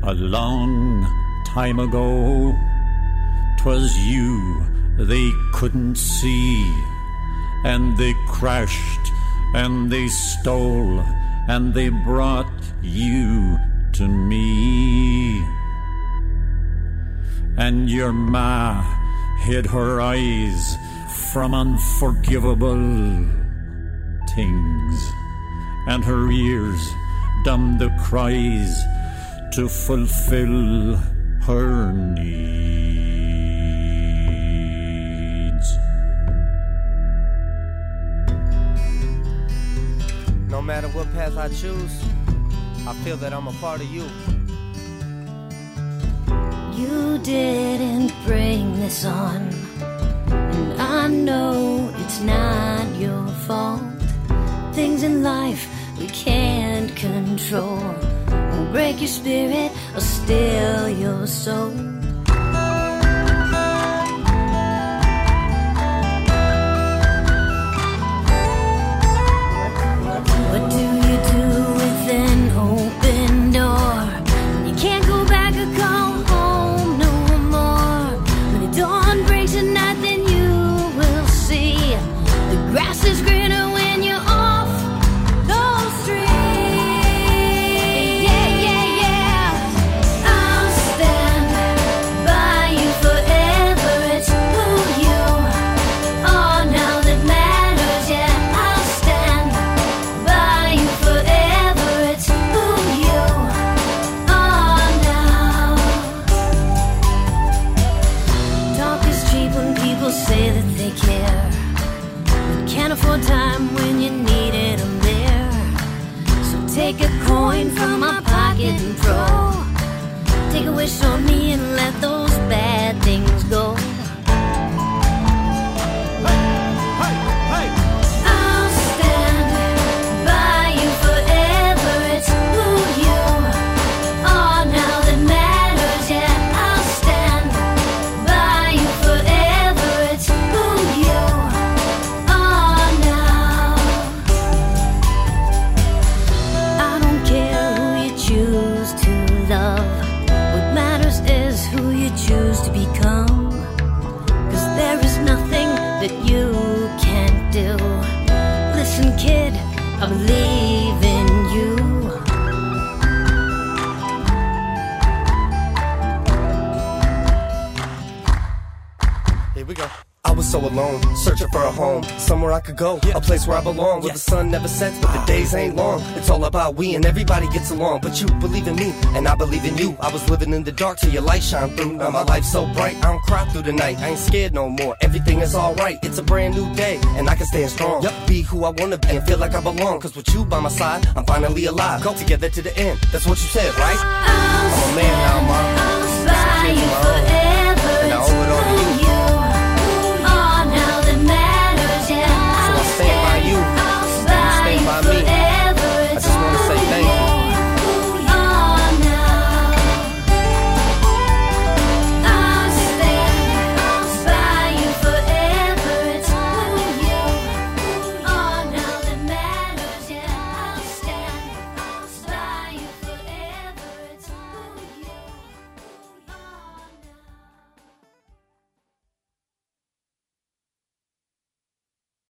A long time ago, 'twas you they couldn't see, and they crashed and they stole and they brought you to me. And your ma hid her eyes from unforgivable things, and her ears dumbed the cries to fulfill her needs. No matter what path I choose, I feel that I'm a part of you. You didn't bring this on, and I know it's not your fault. Things in life we can't control will break your spirit or steal your soul. What do you do with an open door when you can't go back or call home no more? When the dawn breaks at night, then you will see the grass is greener when you're off those streets. Yeah, yeah, yeah. I'll stand by you forever. It's who you are now that matters. Yeah, I'll stand by you forever. It's who you are now. Talk is cheap when people say that they care, but can't afford time when you need it. I'm there. So take a coin from my pocket and throw. Take a wish on me and let those bad things go. I'll stand by you forever. It's who you are now that matters. Yeah, I'll stand by you forever. It's who you are now. I don't care who you choose to love. What matters is who you choose to become. 'Cause there is nothing that you can't do. Listen, kid, I believe in you. Here we go. I was so alone, searching for a home, somewhere I could go, a place where I belong, where the sun never sets, but the days ain't long. It's all about we and everybody gets along, but you believe in me, and I believe in you. I was living in the dark till your light shine through. Now my life's so bright, I don't cry through the night. I ain't scared no more, everything is alright. It's a brand new day, and I can stand strong. Be who I wanna be and feel like I belong, 'cause with you by my side, I'm finally alive. Go together to the end, that's what you said, right? I'm a man now, mom. I'll stand by you forever.